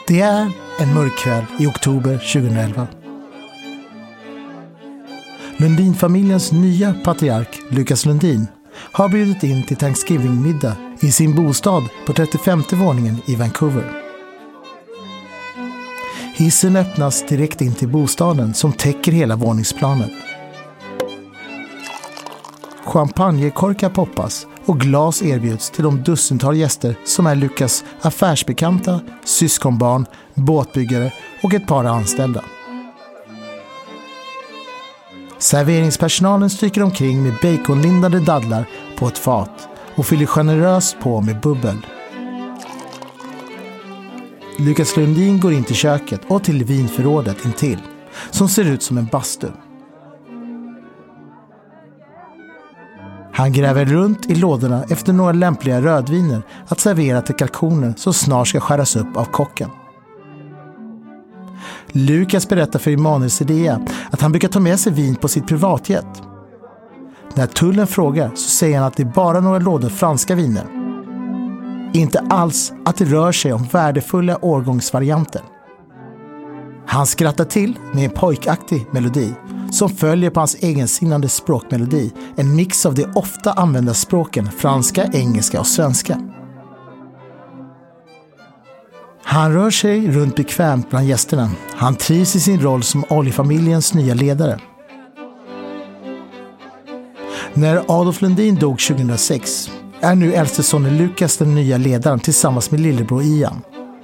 Det är en mörk kväll i oktober 2011. Lundin-familjens nya patriark Lukas Lundin har bjudit in till Thanksgiving-middag i sin bostad på 35:e våningen i Vancouver. Hissen öppnas direkt in till bostaden som täcker hela våningsplanet. Champagnekorkar poppas och glas erbjuds till de dussintal gäster som är Lukas affärsbekanta, syskonbarn, båtbyggare och ett par anställda. Serveringspersonalen stryker omkring med baconlindade dadlar på ett fat och fyller generöst på med bubbel. Lukas Lundin går in till köket och till vinförrådet intill, som ser ut som en bastu. Han gräver runt i lådorna efter några lämpliga rödviner att servera till kalkoner som snart ska skäras upp av kocken. Lukas berättar för Emanuel Zedea att han brukar ta med sig vin på sitt privatjet. När tullen frågar så säger han att det är bara några lådor franska viner. Inte alls att det rör sig om värdefulla årgångsvarianter. Han skrattar till med en pojkaktig melodi som följer på hans egensinnande språkmelodi, en mix av de ofta använda språken franska, engelska och svenska. Han rör sig runt bekvämt bland gästerna. Han trivs i sin roll som oljefamiljens nya ledare. När Adolf Lundin dog 2006 är nu äldste sonen Lukas den nya ledaren tillsammans med lillebror Ian.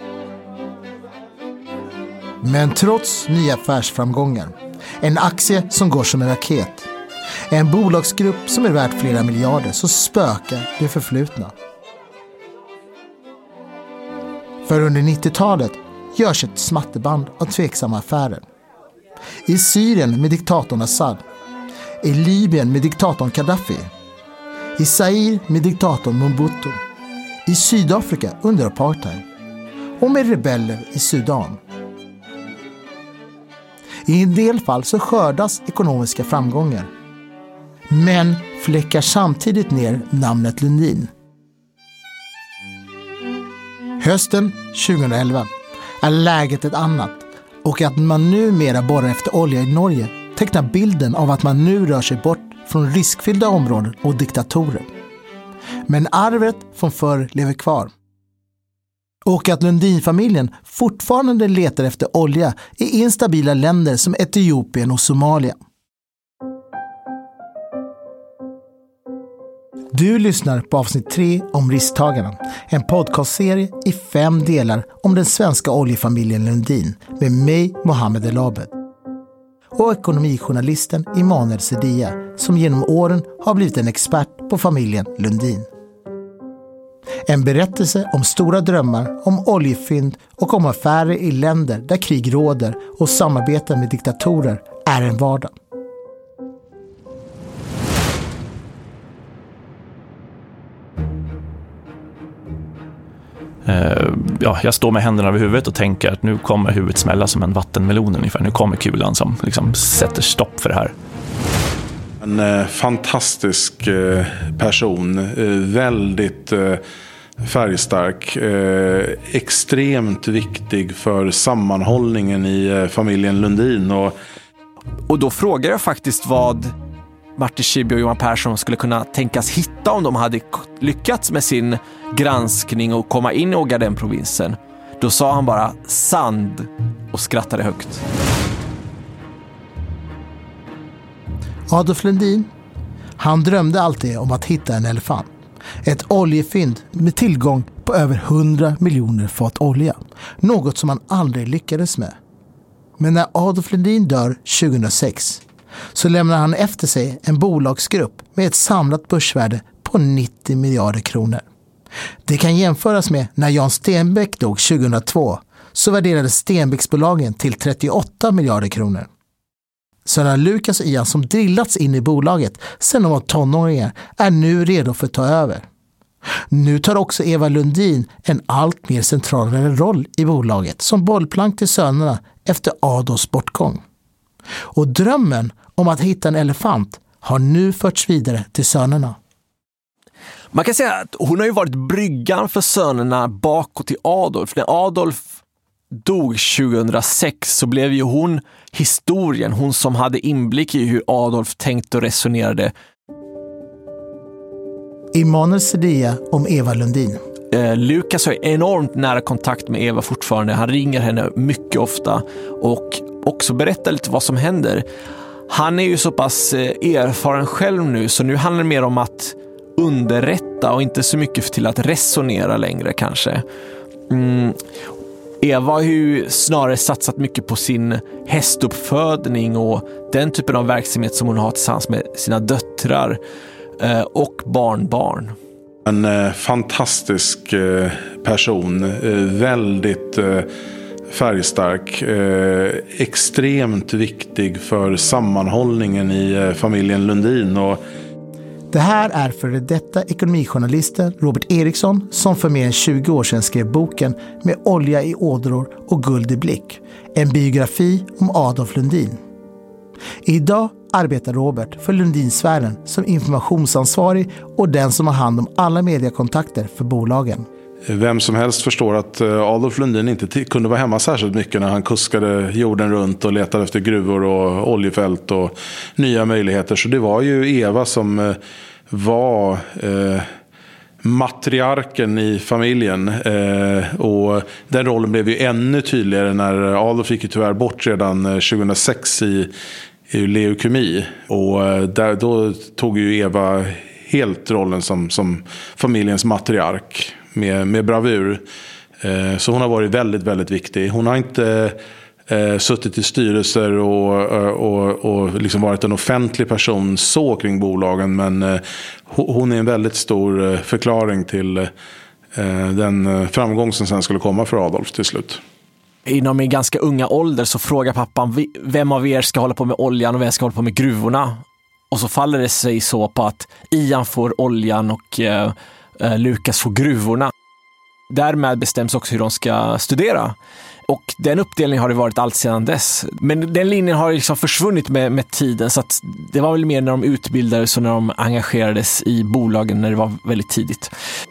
Men trots nya affärsframgångar, en aktie som går som en raket, en bolagsgrupp som är värt flera miljarder, så spökar det förflutna. För under 90-talet görs ett smatterband av tveksamma affärer. I Syrien med diktatorn Assad, i Libyen med diktatorn Gaddafi, i Zaire med diktatorn Mobutu, i Sydafrika under apartheid och med rebeller i Sudan. I en del fall så skördas ekonomiska framgångar, men fläckar samtidigt ner namnet Lundin. Hösten 2011 är läget ett annat, och att man numera borrar efter olja i Norge tecknar bilden av att man nu rör sig bort från riskfyllda områden och diktatorer. Men arvet från förr lever kvar. Och att Lundin-familjen fortfarande letar efter olja i instabila länder som Etiopien och Somalia. Du lyssnar på avsnitt 3 om risktagarna, en podcastserie i 5 delar om den svenska oljefamiljen Lundin med mig, Mohammed El Abed, och ekonomijournalisten Emanuel Zedea, som genom åren har blivit en expert på familjen Lundin. En berättelse om stora drömmar, om oljefynd och om affärer i länder där krig råder och samarbete med diktatorer är en vardag. Jag står med händerna över huvudet och tänker att nu kommer huvudet smälla som en vattenmelon ungefär. Nu kommer kulan som liksom sätter stopp för det här. En fantastisk person, väldigt färgstark, extremt viktig för sammanhållningen i familjen Lundin. Och då frågar jag faktiskt vad Martin Schibbye och Johan Persson skulle kunna tänkas hitta om de hade lyckats med sin granskning och komma in i Ogaden-provinsen. Då sa han bara sand och skrattade högt. Adolf Lundin, han drömde alltid om att hitta en elefant. Ett oljefynd med tillgång på över 100 miljoner fat olja. Något som han aldrig lyckades med. Men när Adolf Lundin dör 2006 så lämnar han efter sig en bolagsgrupp med ett samlat börsvärde på 90 miljarder kronor. Det kan jämföras med när Jan Stenbeck dog 2002, så värderades Stenbecksbolagen till 38 miljarder kronor. Sönerna Lukas och Ian, som drillats in i bolaget sedan de var tonåringar, är nu redo för att ta över. Nu tar också Eva Lundin en allt mer centralare roll i bolaget som bollplank till sönerna efter Adolfs bortgång. Och drömmen om att hitta en elefant har nu förts vidare till sönerna. Man kan säga att hon har ju varit bryggan för sönerna bakåt till Adolf. När Adolf dog 2006 så blev ju hon historien, hon som hade inblick i hur Adolf tänkte och resonerade. Emanuel Sedia om Eva Lundin. Lukas har enormt nära kontakt med Eva fortfarande. Han ringer henne mycket ofta och också berättar lite vad som händer. Han är ju så pass erfaren själv nu, så nu handlar det mer om att underrätta och inte så mycket till att resonera längre kanske. Eva har ju snarare satsat mycket på sin hästuppfödning och den typen av verksamhet som hon har tillsammans med sina döttrar och barnbarn. En fantastisk person, väldigt färgstark, extremt viktig för sammanhållningen i familjen Lundin. Det här är före detta ekonomijournalisten Robert Eriksson som för mer än 20 år sedan skrev boken Med olja i ådror och guld i blick. En biografi om Adolf Lundin. Idag arbetar Robert för Lundinsfären som informationsansvarig och den som har hand om alla mediekontakter för bolagen. Vem som helst förstår att Adolf Lundin inte kunde vara hemma särskilt mycket när han kuskade jorden runt och letade efter gruvor och oljefält och nya möjligheter. Så det var ju Eva som var matriarken i familjen. Och den rollen blev ju ännu tydligare när Adolf gick ju tyvärr bort redan 2006 i leukemi. Och då tog ju Eva helt rollen som familjens matriark. Med bravur. Så hon har varit väldigt, väldigt viktig. Hon har inte suttit i styrelser och liksom varit en offentlig person så kring bolagen. Men hon är en väldigt stor förklaring till den framgång som sen skulle komma för Adolf till slut. Inom en ganska unga ålder så frågar pappan vem av er ska hålla på med oljan och vem ska hålla på med gruvorna. Och så faller det sig så på att Ian får oljan och Lukas får gruvorna. Därmed bestäms också hur de ska studera. Och den uppdelningen har det varit allt sedan dess. Men den linjen har liksom försvunnit med tiden. Så att det var väl mer när de utbildades och när de engagerades i bolagen när det var väldigt tidigt.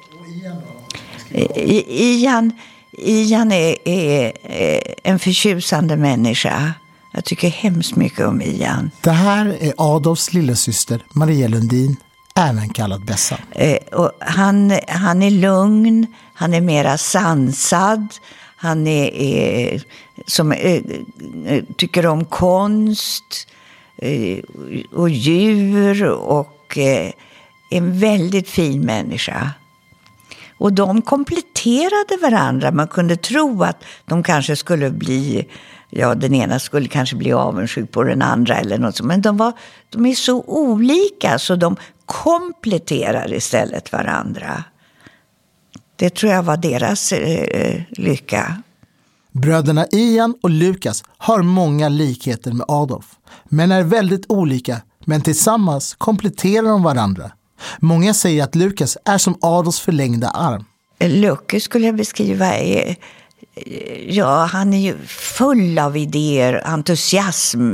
Ian är en förtjusande människa. Jag tycker hemskt mycket om Ian. Det här är Adolfs lillasyster Maria Lundin, även kallad Bessa. Och han är lugn, han är mera sansad, han är som tycker om konst och djur och en väldigt fin människa. Och de kompletterade varandra. Man kunde tro att de kanske skulle bli, den ena skulle kanske bli avundsjuk på den andra eller något sånt. Men de är så olika så de kompletterar istället varandra. Det tror jag var deras lycka. Bröderna Ian och Lukas har många likheter med Adolf, men är väldigt olika, men tillsammans kompletterar de varandra. Många säger att Lukas är som Adolfs förlängda arm. Lukas skulle jag beskriva han är ju full av idéer, entusiasm,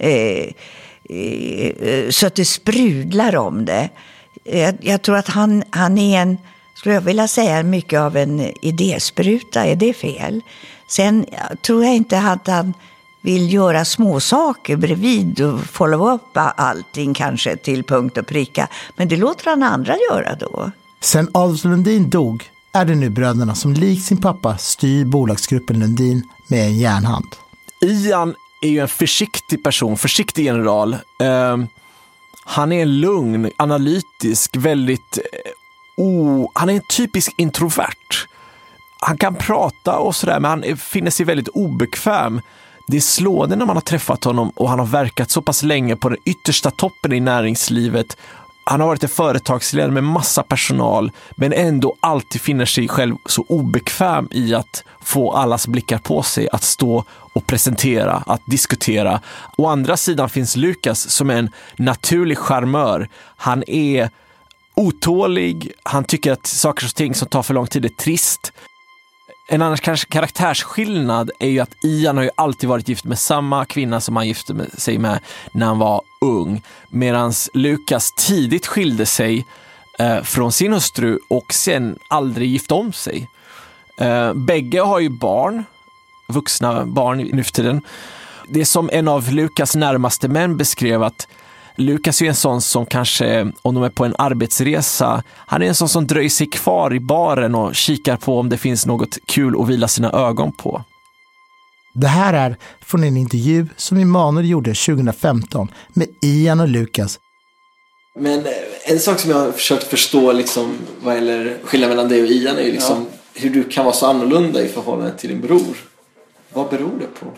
så att det sprudlar om det. Jag tror att han är skulle jag vilja säga, mycket av en idéspruta. Är det fel? Sen tror jag inte att han vill göra små saker bredvid och follow upp allting kanske till punkt och pricka. Men det låter han andra göra då. Sen Adolf Lundin dog är det nu bröderna som likt sin pappa styr bolagsgruppen Lundin med en järnhand. Ian är ju en försiktig person, försiktig general. Han är lugn, analytisk, väldigt... han är en typisk introvert. Han kan prata och sådär, men han finner sig väldigt obekväm. Det är slående när man har träffat honom och han har verkat så pass länge på den yttersta toppen i näringslivet. Han har varit en företagsledare med massa personal, men ändå alltid finner sig själv så obekväm i att få allas blickar på sig, att stå och presentera, att diskutera. Å andra sidan finns Lukas som är en naturlig charmör. Han är otålig, han tycker att saker och ting som tar för lång tid är trist. En annan karaktärsskillnad är ju att Ian har ju alltid varit gift med samma kvinna som han gifte sig med när han var ung. Medan Lukas tidigt skilde sig från sin hustru och sen aldrig gift om sig. Bägge har ju barn, vuxna barn nu för tiden. Det är som en av Lukas närmaste män beskrev att Lukas är en sån som kanske, om de är på en arbetsresa, han är en sån som dröjer sig kvar i baren och kikar på om det finns något kul att vila sina ögon på. Det här är från en intervju som Emanuel gjorde 2015 med Ian och Lukas. Men en sak som jag har försökt förstå liksom, vad gäller skillnaden mellan dig och Ian är ju liksom, hur du kan vara så annorlunda i förhållande till din bror. Vad beror det på?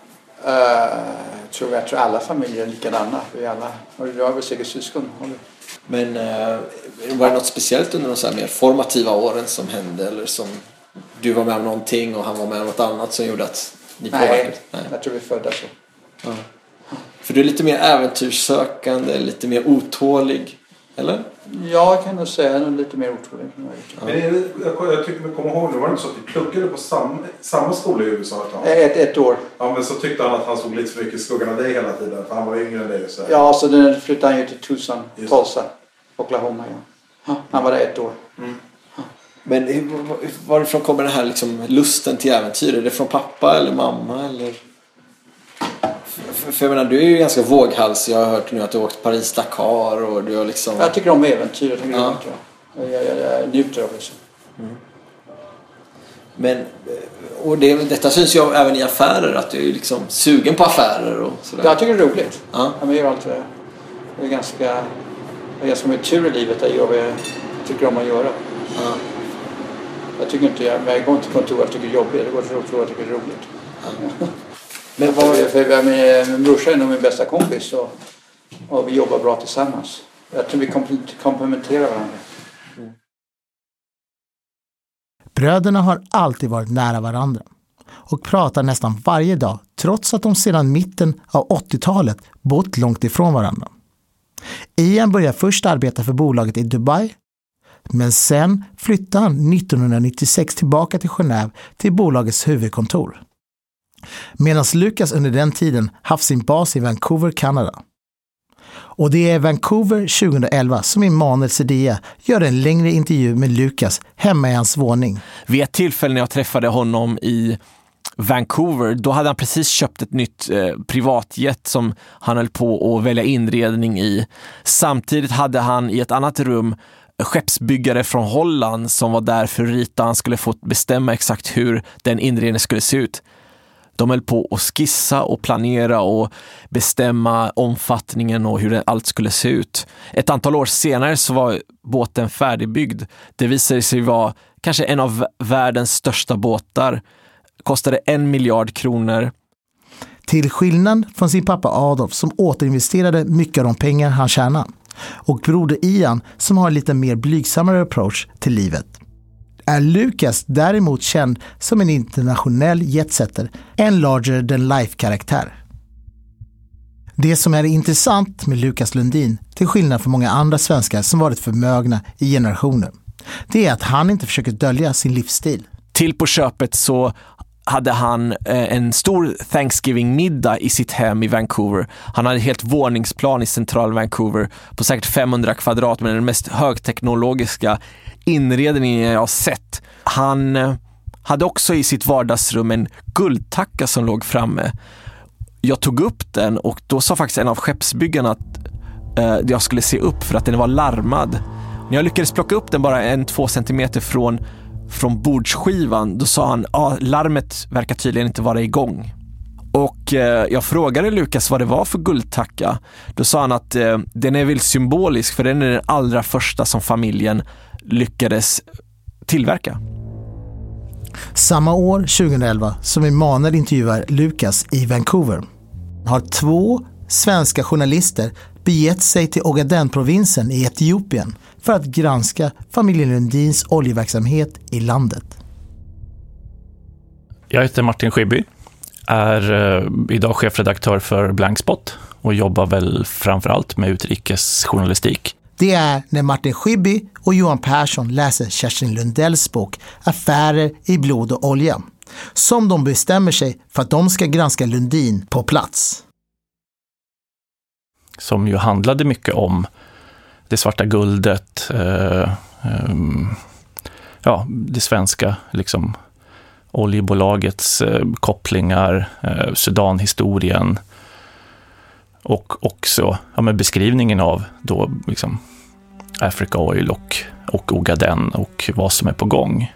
Jag tror alla familjer är likadana. Vi alla, och du har väl säkert syskon. Men var det något speciellt under de så här mer formativa åren som hände? Eller som du var med om någonting och han var med om något annat som gjorde att ni påverkade? Nej, jag tror vi födda så. Ja. För du är lite mer äventyrssökande, lite mer otålig, eller? Ja, jag kan nog säga lite mer otålig. Ja. Men jag tycker vi kommer ihåg, det var inte så att vi pluggade på samma skola i USA ett år. Ja, men så tyckte han att han såg lite för mycket i skuggan av dig hela tiden, för han var yngre än dig. Så här. Ja, så den flyttade han ju till Tucson, Tulsa, Oklahoma. Ja. Han var där ett år. Mm. Men varifrån kommer den här liksom, lusten till äventyr? Är det från pappa eller mamma? Eller? För jag menar, du är ju ganska våghals. Jag har hört nu att du har åkt Paris-Dakar och du har liksom... Jag tycker om äventyr. Jag njuter av det. Mm. Men, och detta syns ju även i affärer, att du är liksom sugen på affärer och sådär. Jag tycker det är roligt. Ja. Jag gör allt det. Det är ganska mycket tur i livet att göra vad jag tycker om att göra. Ja. Jag tycker inte, jag går inte på kontor jag tycker det är jobbigt. Jag går till kontor jag tycker det är roligt. Ja. Men min brorsa är nog min bästa kompis och vi jobbar bra tillsammans. Jag tror vi komplementerar varandra. Mm. Bröderna har alltid varit nära varandra och pratar nästan varje dag trots att de sedan mitten av 80-talet bott långt ifrån varandra. Ian började först arbeta för bolaget i Dubai, men sen flyttade han 1996 tillbaka till Genève till bolagets huvudkontor. Medan Lukas under den tiden haft sin bas i Vancouver, Kanada. Och det är Vancouver 2011 som Emanuel Zedea gör en längre intervju med Lukas hemma i hans våning. Vid ett tillfälle när jag träffade honom i Vancouver, då hade han precis köpt ett nytt privatjet som han höll på att välja inredning i. Samtidigt hade han i ett annat rum skeppsbyggare från Holland som var där för att rita. Han skulle få bestämma exakt hur den inredningen skulle se ut. De höll på att skissa och planera och bestämma omfattningen och hur allt skulle se ut. Ett antal år senare så var båten färdigbyggd. Det visade sig vara kanske en av världens största båtar. Kostade 1 miljard kronor. Till skillnad från sin pappa Adolf som återinvesterade mycket av de pengar han tjänade. Och broder Ian som har en lite mer blygsammare approach till livet. Är Lukas däremot känd som en internationell jetsetter, en larger than life-karaktär. Det som är intressant med Lukas Lundin, till skillnad från många andra svenskar som varit förmögna i generationer, det är att han inte försöker dölja sin livsstil. Till på köpet så hade han en stor Thanksgiving-middag i sitt hem i Vancouver. Han hade ett helt våningsplan i central Vancouver på säkert 500 kvadrat med den mest högteknologiska inredningen jag har sett. Han hade också i sitt vardagsrum en guldtacka som låg framme. Jag tog upp den och då sa faktiskt en av skeppsbyggarna att jag skulle se upp för att den var larmad. När jag lyckades plocka upp den bara 1-2 centimeter från bordsskivan, då sa han larmet verkar tydligen inte vara igång. Och jag frågade Lukas vad det var för guldtacka. Då sa han att den är väl symbolisk för den är den allra första som familjen lyckades tillverka. Samma år, 2011, som Emanuel intervjuar Lukas i Vancouver, har 2 svenska journalister begett sig till Ogaden-provinsen i Etiopien för att granska familjen Lundins oljeverksamhet i landet. Jag heter Martin Schibbye, är idag chefredaktör för Blankspot och jobbar väl framförallt med utrikesjournalistik. Det är när Martin Schibbye och Johan Persson läser Kerstin Lundells bok Affärer i blod och olja, som de bestämmer sig för att de ska granska Lundin på plats. Som ju handlade mycket om det svarta guldet, det svenska liksom oljebolagets kopplingar, Sudanhistorien och också beskrivningen av då liksom Africa Oil och Ogaden och vad som är på gång.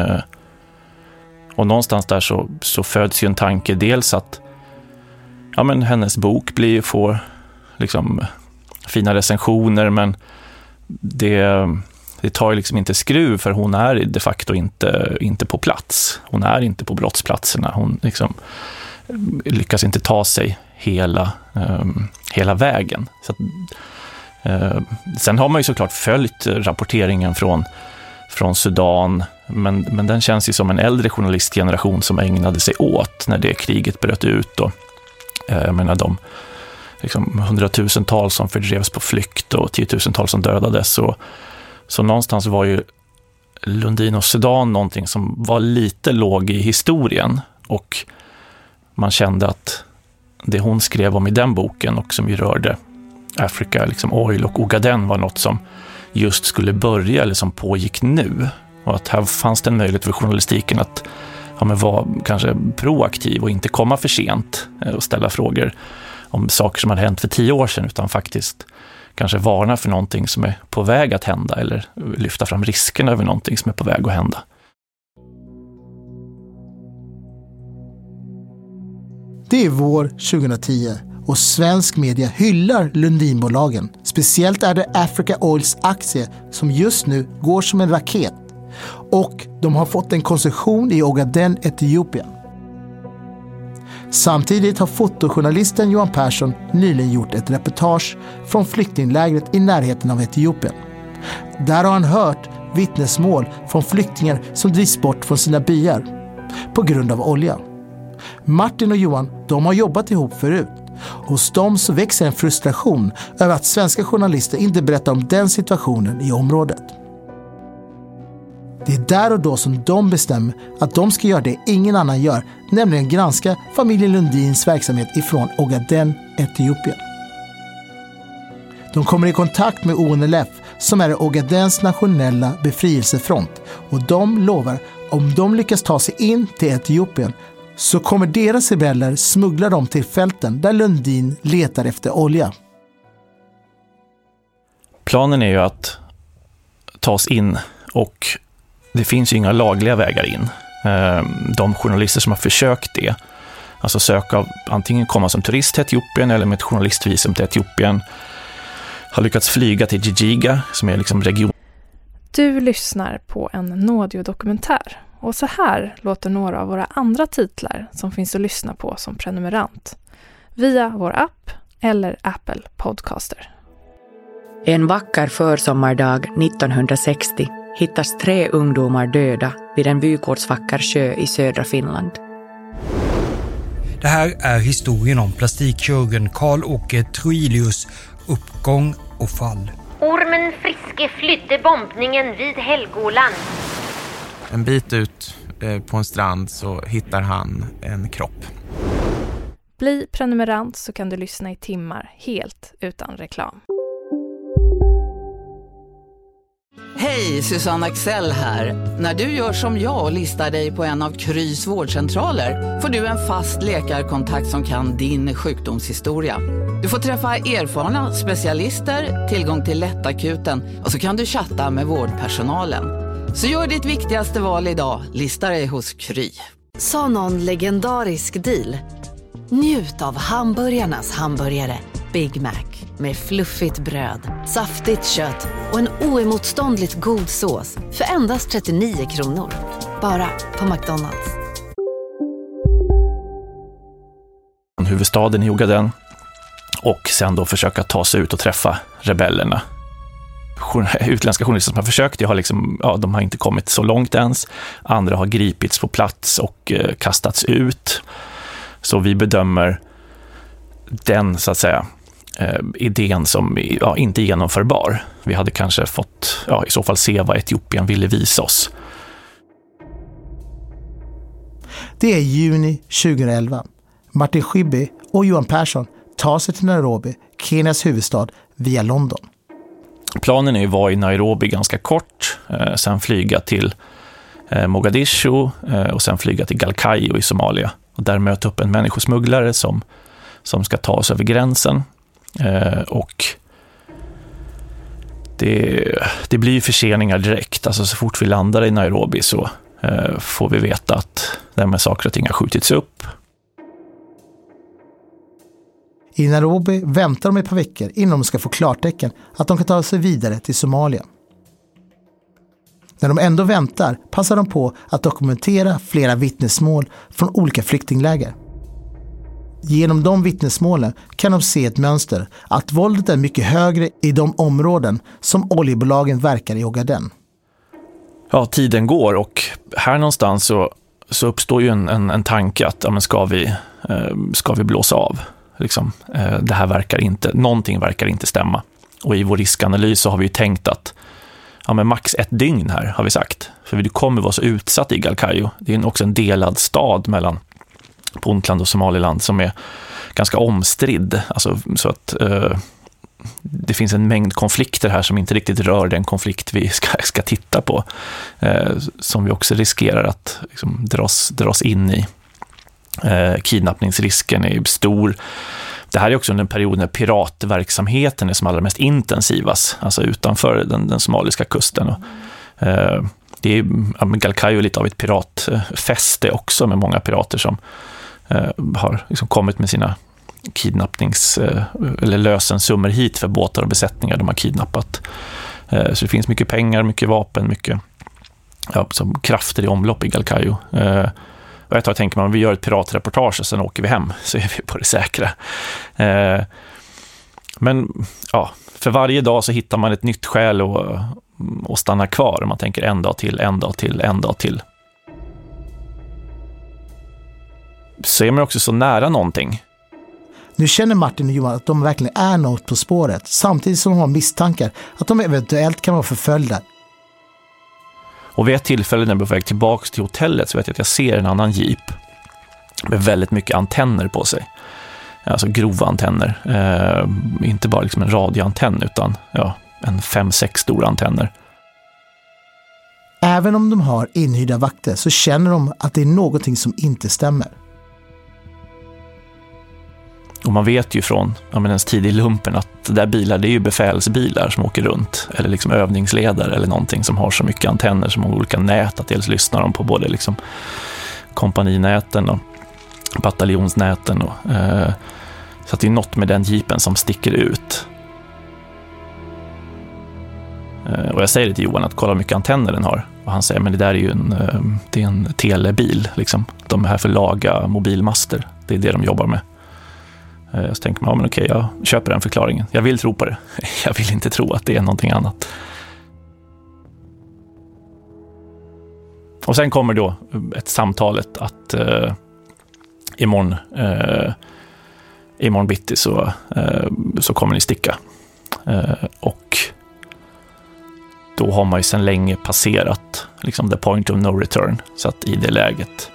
Och någonstans där så föds ju en tanke, dels att hennes bok får liksom fina recensioner, men det tar ju liksom inte skruv, för hon är de facto inte på plats. Hon är inte på brottsplatserna. Hon liksom lyckas inte ta sig hela vägen. Så att, sen har man ju såklart följt rapporteringen från Sudan, men den känns ju som en äldre journalistgeneration som ägnade sig åt när det kriget bröt ut. Och de liksom hundratusentals som fördrevs på flykt och tiotusentals som dödades. Så någonstans var ju Lundin och Sudan någonting som var lite låg i historien, och man kände att det hon skrev om i den boken och som ju rörde Africa liksom Oil och Ogaden var något som just skulle börja eller som pågick nu, och att här fanns det en möjlighet för journalistiken att vara kanske proaktiv och inte komma för sent och ställa frågor om saker som hade hänt för 10 år sedan, utan faktiskt kanske varna för någonting som är på väg att hända eller lyfta fram riskerna över någonting som är på väg att hända. Det är vår 2010 och svensk media hyllar Lundinbolagen. Speciellt är det Africa Oils aktie som just nu går som en raket. Och de har fått en koncession i Ogaden, Etiopien. Samtidigt har fotojournalisten Johan Persson nyligen gjort ett reportage från flyktinglägret i närheten av Etiopien. Där har han hört vittnesmål från flyktingar som drivs bort från sina byar på grund av olja. Martin och Johan, de har jobbat ihop förut. Hos dem så växer en frustration över att svenska journalister inte berättar om den situationen i området. Det är där och då som de bestämmer att de ska göra det ingen annan gör, nämligen granska familjen Lundins verksamhet ifrån Ogaden, Etiopien. De kommer i kontakt med ONLF som är Ogadens nationella befrielsefront, och de lovar om de lyckas ta sig in till Etiopien så kommer deras rebeller smuggla dem till fälten där Lundin letar efter olja. Planen är ju att ta oss in, och det finns ju inga lagliga vägar in. De journalister som har försökt det, alltså söka antingen komma som turist till Etiopien eller med ett journalistvisum till Etiopien, har lyckats flyga till Jijiga som är liksom region. Du lyssnar på en Nådio-dokumentär, och så här låter några av våra andra titlar som finns att lyssna på som prenumerant via vår app eller Apple Podcaster. En vacker försommardag 1960 hittas 3 ungdomar döda vid en vygårdsvacker sjö i södra Finland. Det här är historien om plastikkirurgen Karl-Åke Troilius uppgång och fall. Ormen Friske flydde bombningen vid Helgoland. En bit ut på en strand så hittar han en kropp. Bli prenumerant så kan du lyssna i timmar helt utan reklam. Hej, Susanne Axel här. När du gör som jag och listar dig på en av Krys vårdcentraler får du en fast läkarkontakt som kan din sjukdomshistoria. Du får träffa erfarna specialister, tillgång till lättakuten och så kan du chatta med vårdpersonalen. Så gör ditt viktigaste val idag, lista dig hos Kry. Sa någon legendarisk deal? Njut av hamburgarnas hamburgare Big Mac med fluffigt bröd, saftigt kött och en oemotståndligt god sås för endast 39 kronor. Bara på McDonald's. Huvudstaden i Ogaden, och sen då försöka ta sig ut och träffa rebellerna. Utländska journalister som har försökt, de har inte kommit så långt ens. Andra har gripits på plats och kastats ut. Så vi bedömer den, så att säga, idén som inte genomförbar. Vi hade kanske fått i så fall se vad Etiopien ville visa oss. Det är juni 2011. Martin Schibbye och Johan Persson tar sig till Nairobi, Kenias huvudstad, via London. Planen är att vara i Nairobi ganska kort, sen flyga till Mogadishu och sen flyga till Galkayo i Somalia. Och där möta upp en människosmugglare som ska ta oss över gränsen. Och det blir ju förseningar direkt. Alltså så fort vi landar i Nairobi så får vi veta att de här saker och ting har skjutits upp. I Nairobi väntar de ett par veckor innan de ska få klartecken att de kan ta sig vidare till Somalia. När de ändå väntar passar de på att dokumentera flera vittnesmål från olika flyktingläger. Genom de vittnesmålen kan de se ett mönster att våldet är mycket högre i de områden som oljebolagen verkar i Ogaden. Ja, tiden går och här någonstans så uppstår ju en tanke att ska vi blåsa av? Liksom, det här någonting verkar inte stämma. Och i vår riskanalys så har vi ju tänkt att max 1 dygn här har vi sagt. För vi kommer vara så utsatt i Galkayo. Det är också en delad stad mellan Puntland och Somaliland som är ganska omstridd. Alltså, så att det finns en mängd konflikter här som inte riktigt rör den konflikt vi ska titta på. Som vi också riskerar att liksom, dras in i. Kidnappningsrisken är stor. Det här är också en period när piratverksamheten är som allra mest intensivas, alltså utanför den somaliska kusten. Och, det är Galkayo lite av ett piratfäste också med många pirater som har liksom kommit med sina eller lösensummor hit för båtar och besättningar de har kidnappat. Så det finns mycket pengar, mycket vapen, mycket som krafter i omlopp i Galkayo. Och jag tänker man, vi gör ett piratreportage och sen åker vi hem så är vi på det säkra. Men ja, för varje dag så hittar man ett nytt skäl och stanna kvar. Och man tänker en dag till. Så är man också så nära någonting. Nu känner Martin och Johan att de verkligen är något på spåret, samtidigt som de har misstankar att de eventuellt kan vara förföljda. Och vid ett tillfälle när jag är på väg tillbaka till hotellet så vet jag att jag ser en annan jeep med väldigt mycket antenner på sig. Alltså grova antenner. Inte bara liksom en radioantenn utan en 5-6 stora antenner. Även om de har inhyrda vakter så känner de att det är någonting som inte stämmer. Och man vet ju från ens tid i lumpen att det där bilar, det är ju befälsbilar som åker runt. Eller liksom övningsledare eller någonting som har så mycket antenner, så många olika nät att dels lyssnar de på både liksom kompaninäten och bataljonsnäten. Så att det är något med den jeepen som sticker ut. Och jag säger det till Johan att kolla hur mycket antenner den har. Och han säger, men det där är ju en telebil. Liksom. De är här för att laga mobilmaster. Det är det de jobbar med. Så tänker man, men okej, jag köper den förklaringen. Jag vill tro på det. Jag vill inte tro att det är någonting annat. Och sen kommer då ett samtalet att imorgon bitti så kommer ni sticka. Och då har man ju sedan länge passerat liksom the point of no return. Så att i det läget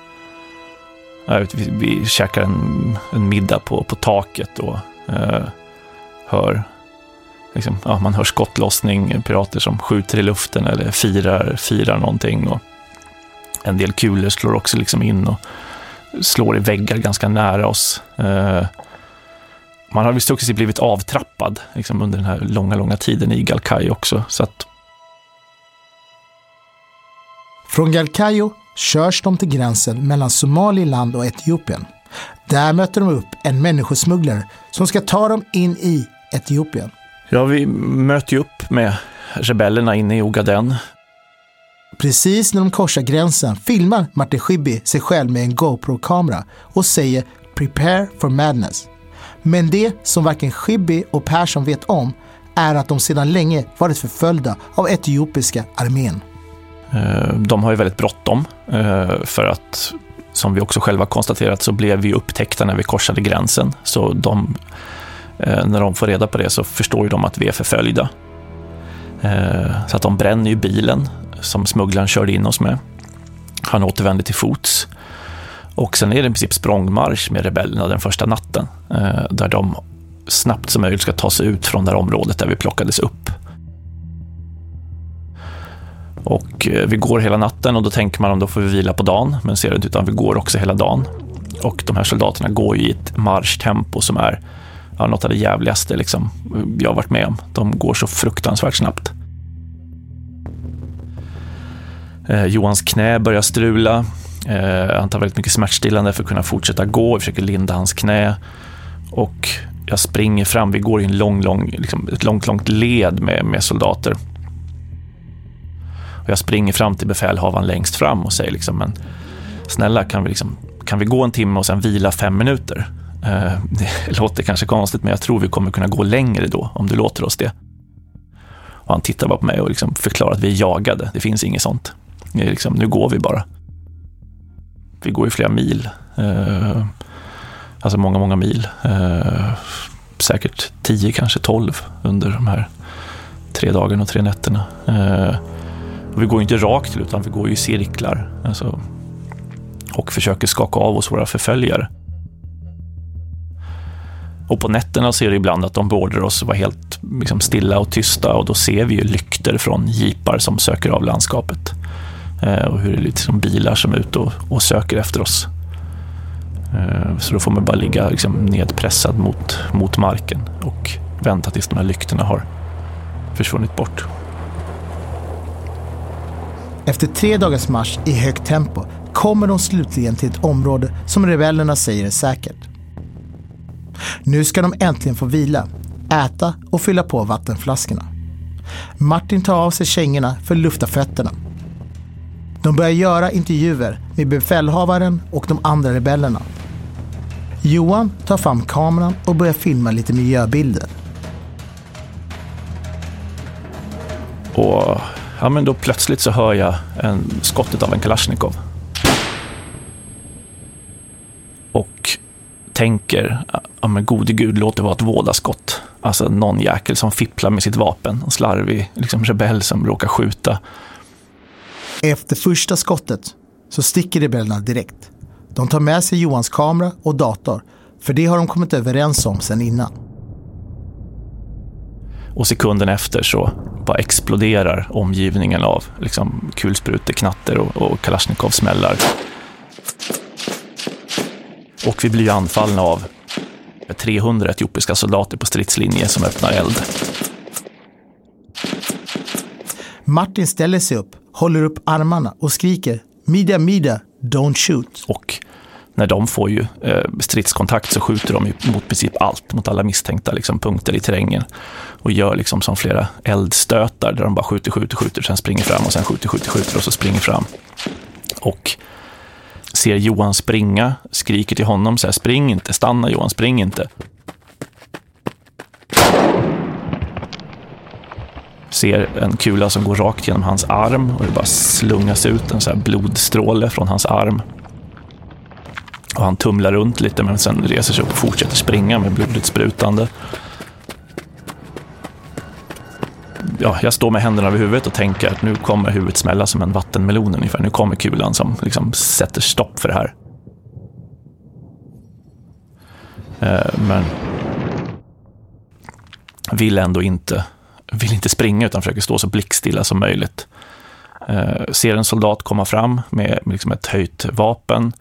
vi käkar en middag på taket och hör liksom, man hör skottlossning, pirater som skjuter i luften eller firar någonting, och en del kulor slår också liksom in och slår i väggar ganska nära oss. Man har successivt blivit avtrappad liksom, under den här långa tiden i Galkayo också. Så att... Från Galkayo körs de till gränsen mellan Somaliland och Etiopien. Där möter de upp en människosmugglare som ska ta dem in i Etiopien. Ja, vi möter ju upp med rebellerna inne i Ogaden. Precis när de korsar gränsen filmar Martin Schibbye sig själv med en GoPro-kamera och säger "Prepare for madness". Men det som varken Schibbye och Persson vet om är att de sedan länge varit förföljda av etiopiska armén. De har ju väldigt bråttom för att, som vi också själva konstaterat, så blev vi upptäckta när vi korsade gränsen. Så när de får reda på det så förstår ju de att vi är förföljda. Så att de bränner ju bilen som smugglaren körde in oss med. Han återvände till fots. Och sen är det i princip språngmarsch med rebellerna den första natten. Där de snabbt som möjligt ska ta sig ut från det här området där vi plockades upp. Och vi går hela natten och då tänker man om då får vi vila på dagen. Men ser det inte, utan vi går också hela dagen. Och de här soldaterna går i ett marschtempo som är något av det jävligaste liksom, jag har varit med om. De går så fruktansvärt snabbt. Johans knä börjar strula. Han tar väldigt mycket smärtstillande för att kunna fortsätta gå. Vi försöker linda hans knä. Och jag springer fram. Vi går i en ett långt led med soldater. Och jag springer fram till befälhavaren längst fram och säger liksom, men snälla kan vi gå en timme och sen vila 5 minuter? Det låter kanske konstigt, men jag tror vi kommer kunna gå längre då om du låter oss det. Och han tittar bara på mig och liksom förklarar att vi är jagade. Det finns inget sånt. Det är liksom, nu går vi bara. Vi går ju flera mil. Alltså många mil. Säkert 10, kanske 12 under de här 3 dagarna och 3 nätterna. Och vi går ju inte rakt utan vi går ju i cirklar. Alltså, och försöker skaka av oss våra förföljare. Och på nätterna ser det ibland att de beordrar oss att vara helt liksom, stilla och tysta. Och då ser vi ju lykter från jeepar som söker av landskapet. Och hur det är lite som bilar som är ute och söker efter oss. Så då får man bara ligga liksom, nedpressad mot marken och vänta tills de här lyktorna har försvunnit bort. Efter 3 dagars marsch i högt tempo kommer de slutligen till ett område som rebellerna säger är säkert. Nu ska de äntligen få vila, äta och fylla på vattenflaskorna. Martin tar av sig kängorna för att lufta fötterna. De börjar göra intervjuer med befälhavaren och de andra rebellerna. Johan tar fram kameran och börjar filma lite miljöbilder. Och men då plötsligt så hör jag skottet av en Kalashnikov. Och tänker, men gode gud, låt det vara ett vådaskott. Alltså någon jäkel som fipplar med sitt vapen. En slarvig liksom, rebell som råkar skjuta. Efter första skottet så sticker rebellerna direkt. De tar med sig Johans kamera och dator, för det har de kommit överens om sedan innan. Och sekunden efter så bara exploderar omgivningen av liksom, kulsprutor, knatter och Kalashnikov-smällar. Och vi blir anfallna av 300 etiopiska soldater på stridslinje som öppnar eld. Martin ställer sig upp, håller upp armarna och skriker Mida, don't shoot. Och när de får ju stridskontakt så skjuter de ju mot princip allt, mot alla misstänkta liksom, punkter i terrängen. Och gör liksom som flera eldstötar där de bara skjuter, sen springer fram och sen skjuter och så springer fram. Och ser Johan springa, skriker till honom så här, spring inte, stanna Johan, spring inte. Ser en kula som går rakt genom hans arm och det bara slungas ut en så här blodstråle från hans arm. Och han tumlar runt lite men sen reser sig upp och fortsätter springa med blodet sprutande. Ja, jag står med händerna över huvudet och tänker att nu kommer huvudet smälla som en vattenmelon ungefär. Nu kommer kulan som liksom sätter stopp för det här. Men vill inte springa utan försöker stå så blickstilla som möjligt. Ser en soldat komma fram med liksom ett höjt vapen.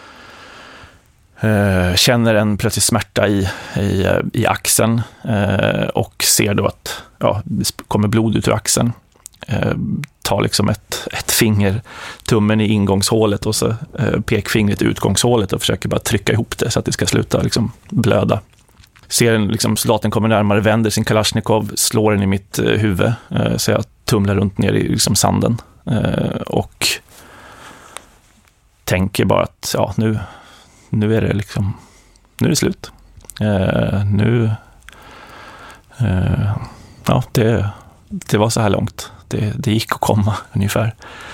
Känner en plötslig smärta i axeln och ser då att det kommer blod ut ur axeln. Tar liksom ett finger, tummen i ingångshålet och så pekfingret i utgångshålet och försöker bara trycka ihop det så att det ska sluta liksom blöda. Ser liksom soldaten kommer närmare, vänder sin Kalashnikov, slår den i mitt huvud så jag tumlar runt ner i liksom sanden och tänker bara att nu är det liksom, nu är det slut. Det var så här långt. Det gick att komma ungefär.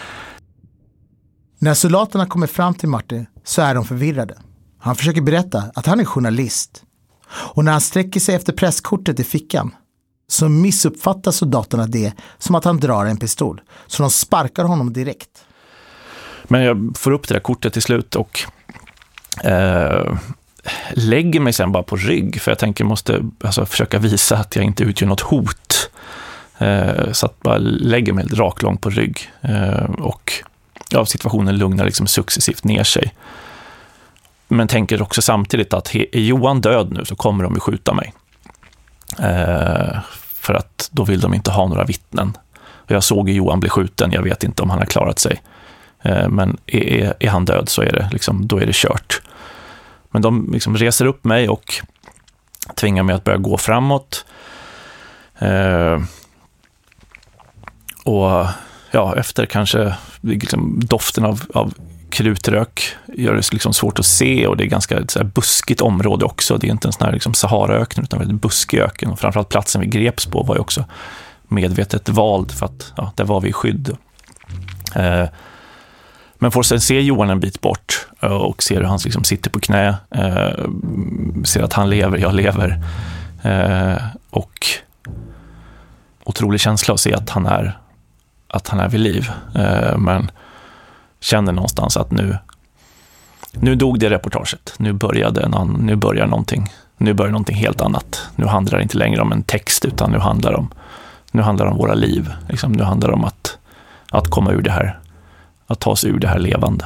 När soldaterna kommer fram till Martin så är de förvirrade. Han försöker berätta att han är journalist. Och när han sträcker sig efter presskortet i fickan så missuppfattar soldaterna det som att han drar en pistol. Så de sparkar honom direkt. Men jag får upp det där kortet till slut och lägger mig sen bara på rygg. För jag tänker måste försöka visa att jag inte utgör något hot. Så att bara lägger mig raklång på rygg. Och situationen lugnar liksom successivt ner sig. Men tänker också samtidigt att är Johan död nu så kommer de ju skjuta mig. För att då vill de inte ha några vittnen. Jag såg Johan bli skjuten, jag vet inte om han har klarat sig. Men är han död så är det liksom, då är det kört. Men de liksom reser upp mig och tvingar mig att börja gå framåt. Och efter kanske liksom, doften av krutrök gör det liksom svårt att se, och det är ganska så här buskigt område också. Det är inte en sån här liksom Saharaöken utan väldigt buskig öken, och framförallt platsen vi greps på var ju också medvetet vald för att där var vi i skydd. Men får sen se Johan en bit bort och ser hur han liksom sitter på knä, ser att han lever, jag lever, och otrolig känsla att se att han är vid liv, men känner någonstans att nu dog det reportaget, nu börjar någonting helt annat. Nu handlar det inte längre om en text, utan nu handlar det om våra liv. Liksom, nu handlar det om att komma ur det här, att ta sig ur det här levande.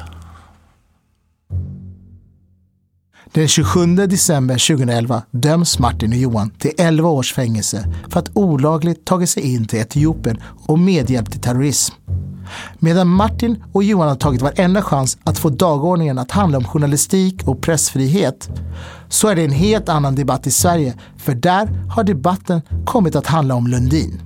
Den 27 december 2011 döms Martin och Johan till 11 års fängelse för att olagligt tagit sig in till Etiopien och medhjälp till terrorism. Medan Martin och Johan har tagit varenda chans att få dagordningen att handla om journalistik och pressfrihet, så är det en helt annan debatt i Sverige, för där har debatten kommit att handla om Lundin.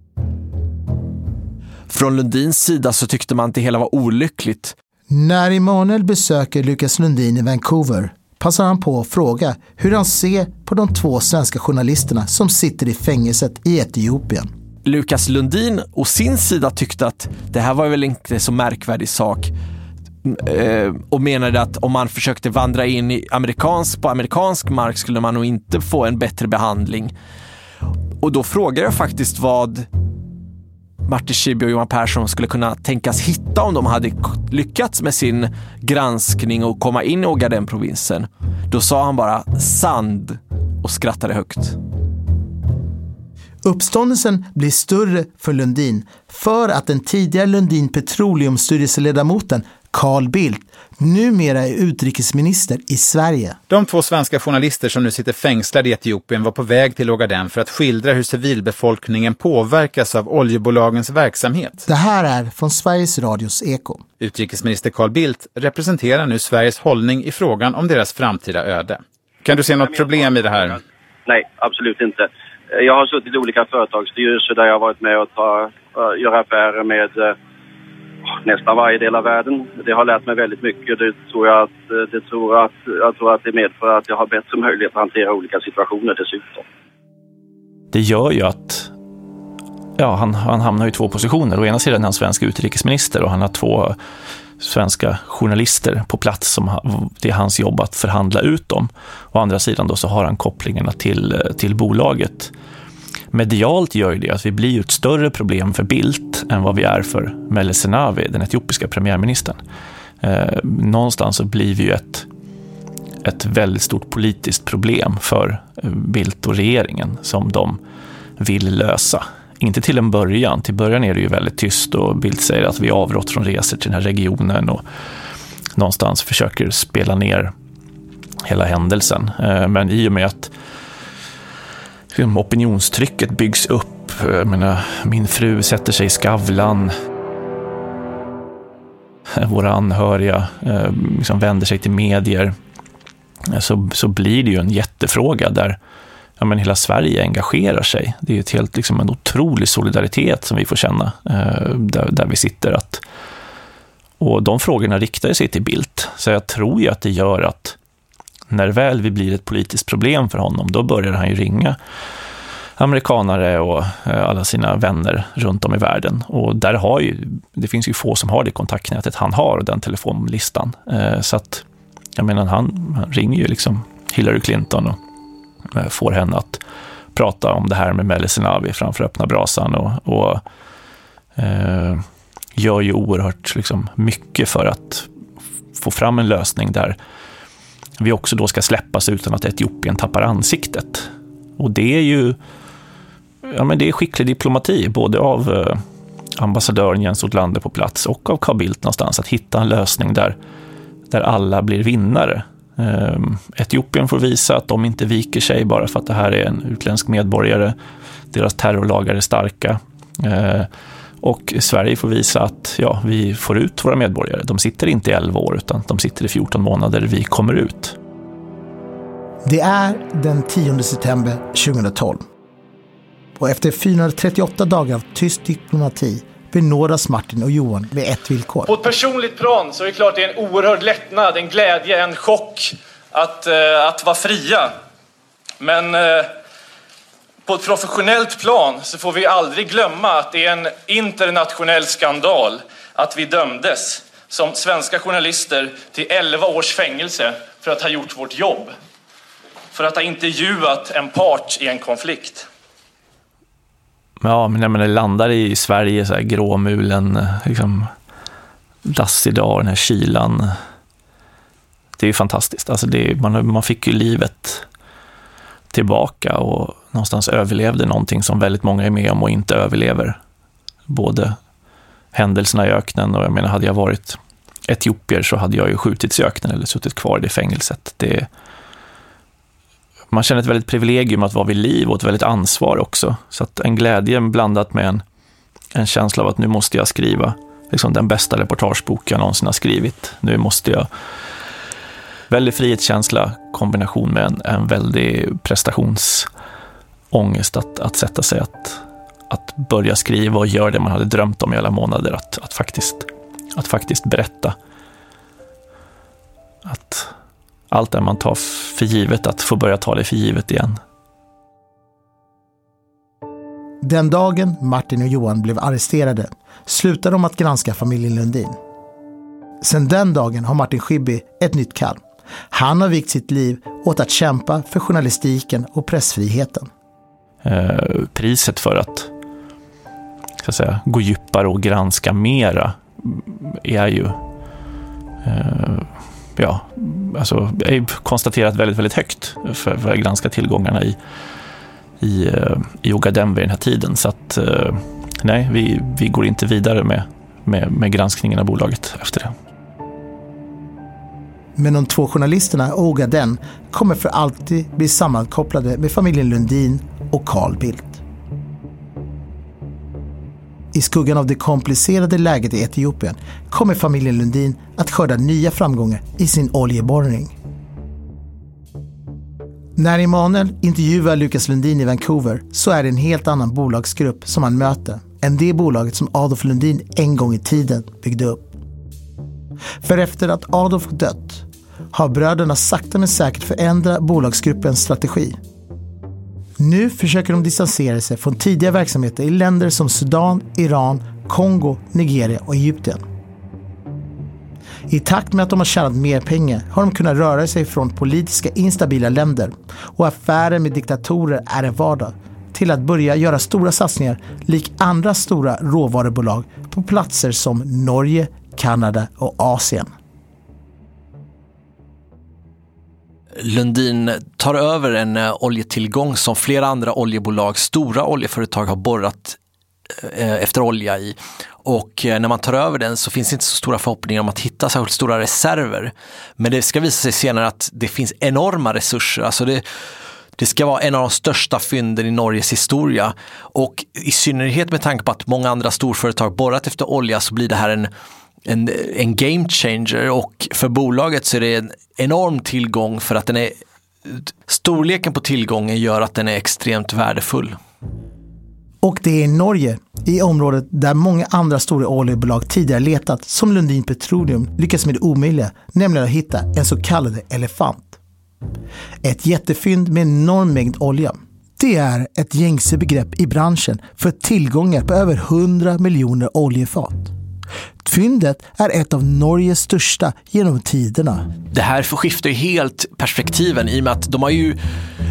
Från Lundins sida så tyckte man att det hela var olyckligt. När Emanuel besöker Lukas Lundin i Vancouver passar han på att fråga hur han ser på de 2 svenska journalisterna som sitter i fängelset i Etiopien. Lukas Lundin och sin sida tyckte att det här var väl inte så märkvärdig sak, och menade att om man försökte vandra in på amerikansk mark skulle man nog inte få en bättre behandling. Och då frågar jag faktiskt vad Martin Schibbye och Johan Persson skulle kunna tänkas hitta om de hade lyckats med sin granskning och komma in i Ogaden-provinsen. Då sa han bara sand och skrattade högt. Uppståndelsen blir större för Lundin för att den tidigare Lundin Petroleumstyrelseledamoten Carl Bildt numera är utrikesminister i Sverige. De 2 svenska journalister som nu sitter fängslade i Etiopien var på väg till Ogaden för att skildra hur civilbefolkningen påverkas av oljebolagens verksamhet. Det här är från Sveriges Radios Eko. Utrikesminister Carl Bildt representerar nu Sveriges hållning i frågan om deras framtida öde. Kan du se något problem i det här? Nej, absolut inte. Jag har suttit i olika företagsstyrelser där jag har varit med och göra affärer med nästan varje del av världen. Det har lärt mig väldigt mycket. Jag tror att det medför att jag har bättre möjlighet att hantera olika situationer dessutom. Det gör ju att han hamnar i 2 positioner. Å ena sidan är han svensk utrikesminister och han har 2 svenska journalister på plats som det är hans jobb att förhandla ut dem. Å andra sidan då så har han kopplingarna till bolaget. Medialt gör ju det att vi blir ett större problem för Bildt än vad vi är för Meles Zenawi, den etiopiska premiärministern. Någonstans så blir vi ju ett väldigt stort politiskt problem för Bildt och regeringen som de vill lösa. Inte till en början. Till början är det ju väldigt tyst och Bildt säger att vi avrått från resor till den här regionen och någonstans försöker spela ner hela händelsen. Men i och med att opinionstrycket byggs upp, jag menar, min fru sätter sig i Skavlan, våra anhöriga liksom vänder sig till medier, så blir det ju en jättefråga där hela Sverige engagerar sig. Det är ett helt, liksom, en otrolig solidaritet som vi får känna där vi sitter. Och de frågorna riktar sig till Bildt. Så jag tror ju att det gör att när väl vi blir ett politiskt problem för honom, då börjar han ju ringa amerikanare och alla sina vänner runt om i världen. Och det finns ju få som har det kontaktnätet han har, den telefonlistan. Så att, han ringer ju liksom Hillary Clinton och får henne att prata om det här med Meles Zenawi framför öppna brasan och gör ju oerhört liksom mycket för att få fram en lösning där vi också då ska släppas utan att Etiopien tappar ansiktet. Och det är ju Ja, men det är skicklig diplomati, både av ambassadören Jens Odlander på plats och av Carl Bildt någonstans, att hitta en lösning där alla blir vinnare. Etiopien får visa att de inte viker sig bara för att det här är en utländsk medborgare. Deras terrorlagar är starka. Och Sverige får visa att vi får ut våra medborgare. De sitter inte i 11 år utan de sitter i 14 månader. Vi kommer ut. Det är den 10 september 2012. Och efter 438 dagar av tyst diplomati benådas Martin och Johan med ett villkor. På ett personligt plan så är det klart det är en oerhörd lättnad, en glädje, en chock att vara fria. Men på ett professionellt plan så får vi aldrig glömma att det är en internationell skandal att vi dömdes som svenska journalister till 11 års fängelse för att ha gjort vårt jobb. För att ha intervjuat en part i en konflikt. Ja, men det landar i Sverige, så här gråmulen, liksom dassig dag, den här kylan. Det är ju fantastiskt. Alltså man fick ju livet tillbaka och någonstans överlevde någonting som väldigt många är med om och inte överlever. Både händelserna i öknen och jag menar, hade jag varit etiopier så hade jag ju skjutits i öknen eller suttit kvar i det fängelset. Man känner ett väldigt privilegium att vara vid liv och ett väldigt ansvar också. Så att en glädje blandat med en känsla av att nu måste jag skriva liksom den bästa reportagebok jag någonsin har skrivit. Nu måste jag... Väldigt frihetskänsla kombination med en väldig prestationsångest att sätta sig att börja skriva och göra det man hade drömt om i alla månader. Att faktiskt berätta. Att allt det man tar för givet, att få börja ta det för givet igen. Den dagen Martin och Johan blev arresterade slutade de att granska familjen Lundin. Sedan den dagen har Martin Schibbye ett nytt kall. Han har vikt sitt liv åt att kämpa för journalistiken och pressfriheten. Priset för att gå djupare och granska mera är ju jag har konstaterat väldigt, väldigt högt för att granska tillgångarna i Ogaden vid den här tiden. Så att nej, vi går inte vidare med granskningen av bolaget efter det. Men de två journalisterna och Ogaden kommer för alltid bli sammankopplade med familjen Lundin och Carl Bildt. I skuggan av det komplicerade läget i Etiopien kommer familjen Lundin att skörda nya framgångar i sin oljeborrning. När Emanuel intervjuar Lukas Lundin i Vancouver så är det en helt annan bolagsgrupp som han möter än det bolaget som Adolf Lundin en gång i tiden byggde upp. För efter att Adolf dött har bröderna sakta men säkert förändrat bolagsgruppens strategi. Nu försöker de distansera sig från tidiga verksamheter i länder som Sudan, Iran, Kongo, Nigeria och Egypten. I takt med att de har tjänat mer pengar har de kunnat röra sig från politiska instabila länder och affärer med diktatorer är en vardag till att börja göra stora satsningar lik andra stora råvarubolag på platser som Norge, Kanada och Asien. Lundin tar över en oljetillgång som flera andra oljebolag, stora oljeföretag har borrat efter olja i. Och när man tar över den så finns det inte så stora förhoppningar om att hitta särskilt stora reserver. Men det ska visa sig senare att det finns enorma resurser. Alltså det ska vara en av de största fynden i Norges historia. Och i synnerhet med tanke på att många andra storföretag borrat efter olja så blir det här en game changer, och för bolaget så är det en enorm tillgång för att storleken på tillgången gör att den är extremt värdefull. Och det är i Norge, i området där många andra stora oljebolag tidigare letat, som Lundin Petroleum lyckas med det omöjliga, nämligen att hitta en så kallad elefant. Ett jättefynd med enorm mängd olja. Det är ett gängse begrepp i branschen för tillgångar på över 100 miljoner oljefat. Fyndet är ett av Norges största genom tiderna. Det här skiftar ju helt perspektiven i och med att de har ju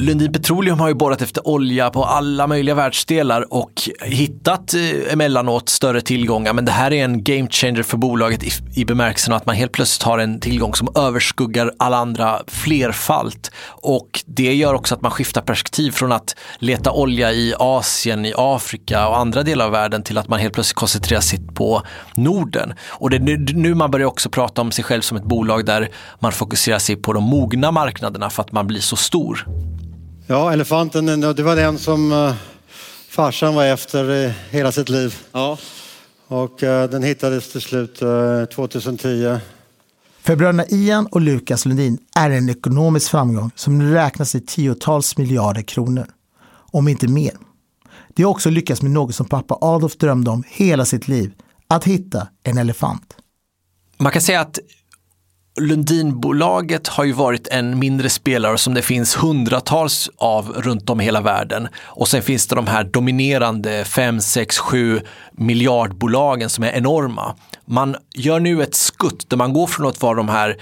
Lundin Petroleum har ju borrat efter olja på alla möjliga världsdelar och hittat emellanåt större tillgångar. Men det här är en game changer för bolaget i bemärkelsen att man helt plötsligt har en tillgång som överskuggar alla andra flerfalt. Och det gör också att man skiftar perspektiv från att leta olja i Asien, i Afrika och andra delar av världen till att man helt plötsligt koncentrerar sig på Norden. Och det är nu man börjar också prata om sig själv som ett bolag där man fokuserar sig på de mogna marknaderna för att man blir så stor. Ja, elefanten, det var den som farsan var efter hela sitt liv. Ja. Och den hittades till slut 2010. För bröderna Ian och Lukas Lundin är en ekonomisk framgång som räknas i 10-tals miljarder kronor, om inte mer. De har också lyckats med något som pappa Adolf drömde om hela sitt liv, att hitta en elefant. Man kan säga att Lundinbolaget har ju varit en mindre spelare som det finns hundratals av runt om i hela världen. Och sen finns det de här dominerande 5, 6, 7 miljardbolagen som är enorma. Man gör nu ett skutt där man går från att vara de här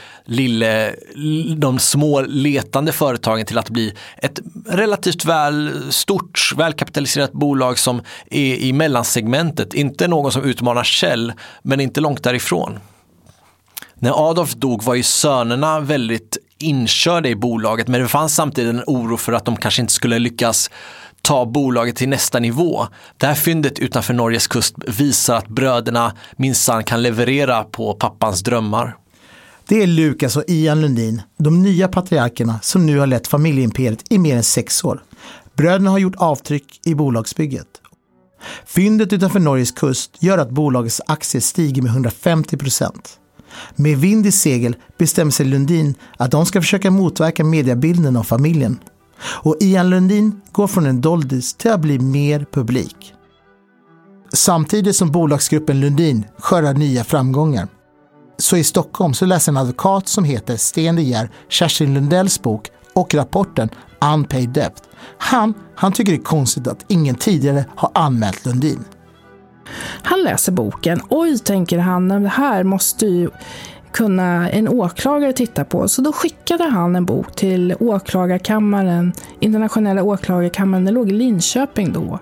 de små letande företagen till att bli ett relativt stort, välkapitaliserat bolag som är i mellansegmentet. Inte någon som utmanar Shell, men inte långt därifrån. När Adolf dog var ju sönerna väldigt inkörda i bolaget, men det fanns samtidigt en oro för att de kanske inte skulle lyckas ta bolaget till nästa nivå. Det här fyndet utanför Norges kust visar att bröderna minsann kan leverera på pappans drömmar. Det är Lukas och Ian Lundin, de nya patriarkerna som nu har lett familjeimperiet i mer än 6 år. Bröderna har gjort avtryck i bolagsbygget. Fyndet utanför Norges kust gör att bolagets aktier stiger med 150%. Med vind i segel bestämmer sig Lundin att de ska försöka motverka mediebilden av familjen. Och Ian Lundin går från en doldis till att bli mer publik. Samtidigt som bolagsgruppen Lundin skördar nya framgångar. Så i Stockholm så läser en advokat som heter Sten de Geer Kerstin Lundells bok och rapporten Unpaid Debt. Han tycker det är konstigt att ingen tidigare har anmält Lundin. Han läser boken. Oj, tänker han, det här måste ju kunna en åklagare titta på. Så då skickade han en bok till åklagarkammaren, internationella åklagarkammaren. Det låg i Linköping då.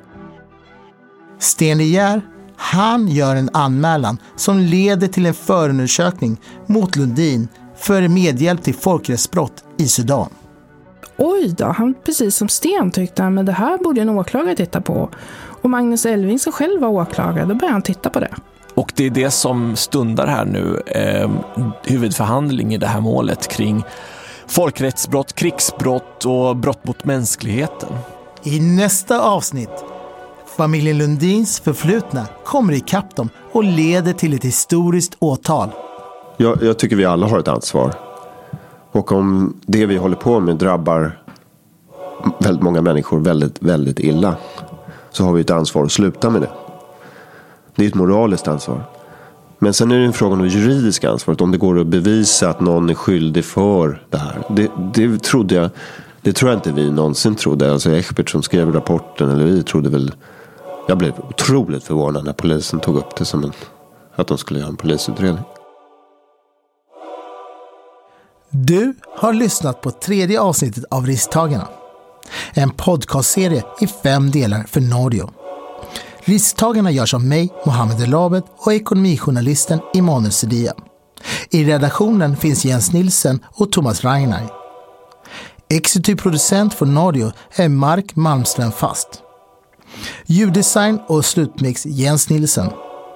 Sten de Geer, han gör en anmälan som leder till en förundersökning mot Lundin för medhjälp till folkrättsbrott i Sudan. Oj då, han precis som Sten tyckte han, men det här borde en åklagare titta på. Och Magnus Elving som själv var åklagare, då började han titta på det. Och det är det som stundar här nu, huvudförhandling i det här målet kring folkrättsbrott, krigsbrott och brott mot mänskligheten. I nästa avsnitt, familjen Lundins förflutna kommer i kapp dem och leder till ett historiskt åtal. Jag tycker vi alla har ett ansvar. Och om det vi håller på med drabbar väldigt många människor väldigt, väldigt illa, så har vi ett ansvar att sluta med det. Det är ett moraliskt ansvar. Men sen är det en fråga om juridisk ansvar. Om det går att bevisa att någon är skyldig för det här. Det tror jag inte vi någonsin trodde. Alltså Echbert som skrev rapporten, eller vi trodde väl. Jag blev otroligt förvånad när polisen tog upp det som att de skulle göra en polisutredning. Du har lyssnat på 3:e avsnittet av Risktagarna. En podcastserie i 5 delar för Nordio. Risktagarna görs av mig, Mohammed Elabed, och ekonomijournalisten Emanuel Sedia. I redaktionen finns Jens Nilsen och Thomas Ragnar. Exekutiv producent för Nordio är Mark Malmström Fast. Ljuddesign och slutmix Jens Nilsen.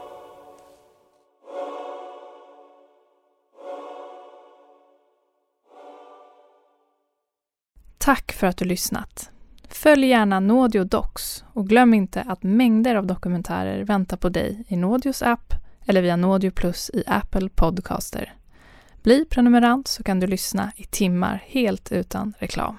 Tack för att du lyssnat. Följ gärna Nordio Docs och glöm inte att mängder av dokumentärer väntar på dig i Nordios app eller via Nordio Plus i Apple Podcaster. Bli prenumerant så kan du lyssna i timmar helt utan reklam.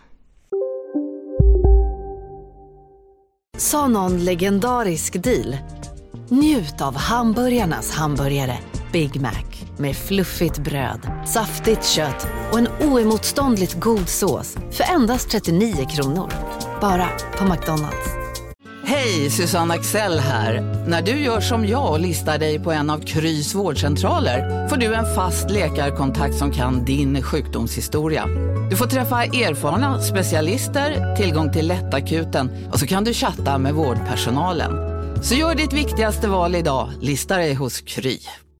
Sa någon legendarisk deal? Njut av hamburgarnas hamburgare Big Mac med fluffigt bröd, saftigt kött och en oemotståndligt god sås för endast 39 kronor. Bara på McDonald's. Hej, Susanne Axel här. När du gör som jag och listar dig på en av Krys vårdcentraler får du en fast läkarkontakt som kan din sjukdomshistoria. Du får träffa erfarna specialister, tillgång till lättakuten och så kan du chatta med vårdpersonalen. Så gör ditt viktigaste val idag, lista dig hos Kry.